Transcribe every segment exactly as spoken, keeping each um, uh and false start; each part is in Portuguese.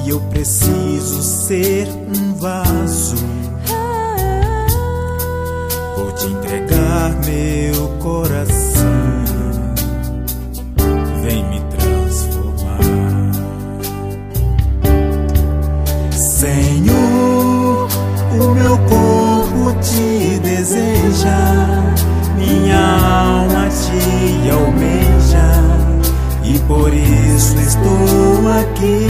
e eu preciso ser um vaso. Vou te entregar meu coração, vem me transformar. Senhor, o meu corpo te deseja, minha alma te almeja, e por isso estou aqui.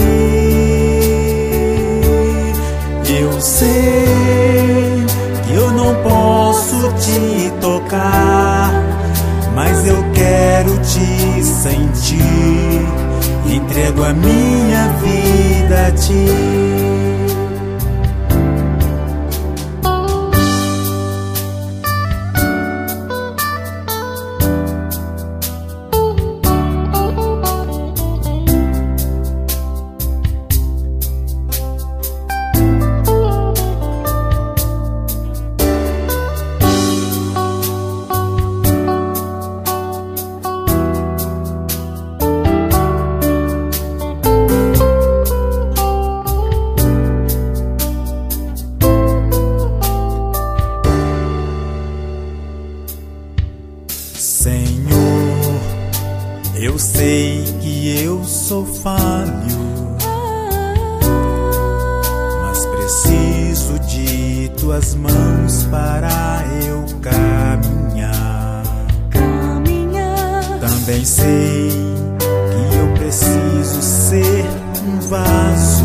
Eu sei que eu não posso te tocar, mas eu quero te sentir. Entrego a minha vida a ti. Senhor, eu sei que eu sou falho, mas preciso de tuas mãos para eu caminhar. Também sei que eu preciso ser um vaso.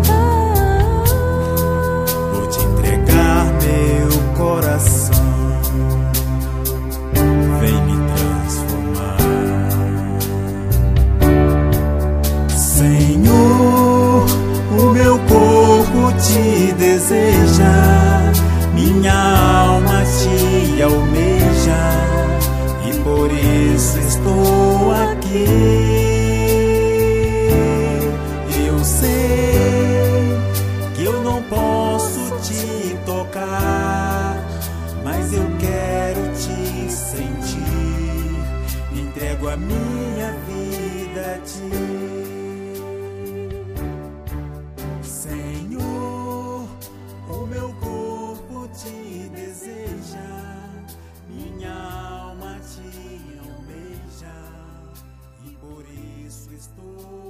Vou te entregar meu coração, vem me transformar. Senhor, o meu corpo te deseja, minha alma te almeja, e por isso estou aqui. Eu sei que eu não posso te tocar, mas eu quero te sentir. Entrego a minha vida a ti. Senhor, o meu corpo te deseja, minha alma te almeja, e por isso estou